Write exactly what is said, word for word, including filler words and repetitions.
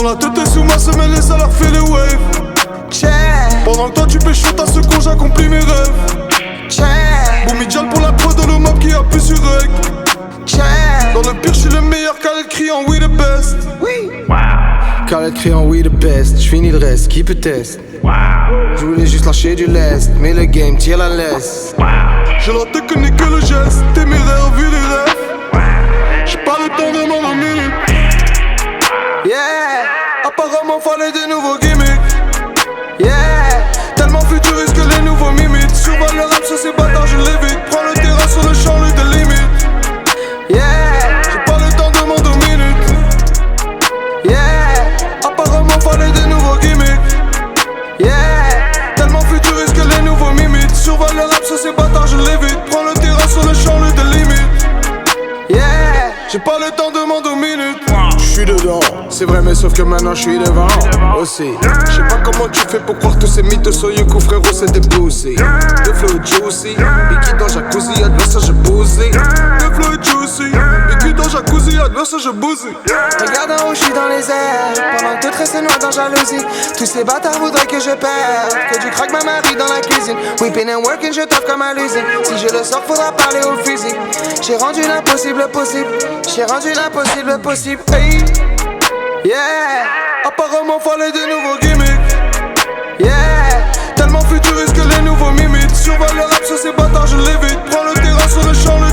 la tête est sous ma semelle et ça leur fait les waves. Check. Pendant que toi tu pécho t'as ce con, j'accomplis mes rêves. Check. Boumidjal pour la prod dans le mob qui appuie sur rec. Check. Dans le pire j'suis le meilleur, Khaled crie en we the best. Oui. Khaled crie en we the best, j'finis le reste, qui peut test. J'voulais juste lâcher du lest, mais le game tire la laisse. J'ai la technique que le geste, téméraire vu les rêves. J'ai pas le temps de m'en minute. Yeah. Apparemment fallait des nouveaux gimmicks. Yeah. Tellement futuriste que les nouveaux mimites. Survole le rap sur ces bâtards, je l'évite. Prends le terrain sur le champ, lui de limite. Yeah. J'ai pas le temps de m'en deux minutes. Yeah. Apparemment fallait des nouveaux gimmicks. Yeah. Tellement futuriste que les nouveaux mimites. Survole le rap sur ces bâtards, je l'évite. Prends le terrain sur le champ, lui de limite. Yeah. J'ai pas le temps de m'en deux minutes. J'suis dedans, c'est vrai mais sauf que maintenant j'suis devant aussi. J'sais pas comment tu fais pour croire tous ces mythes sur Yuku, frérot, c'est des pussy. Des flow juicy, Biggie dans jacuzzi, adversaire je bousille. Des flow juicy, Biggie dans jacuzzi, adversaire je bousille. Regarde en haut, j'suis dans les airs. Pendant que tout reste noir dans jalousie. Tous ces bâtards voudraient que je perde. Que du crack ma Marie dans la cuisine. Whipping and working, je tape comme à l'usine. Si je le sors, faudra parler au fusil. J'ai rendu l'impossible possible. J'ai rendu l'impossible possible. Hey. Yeah. Apparemment fallait des nouveaux gimmicks. Yeah. Tellement futuriste que les nouveaux mimites. Survole le rap sur ces bâtards, je l'évite. Prends le terrain sur le champ, le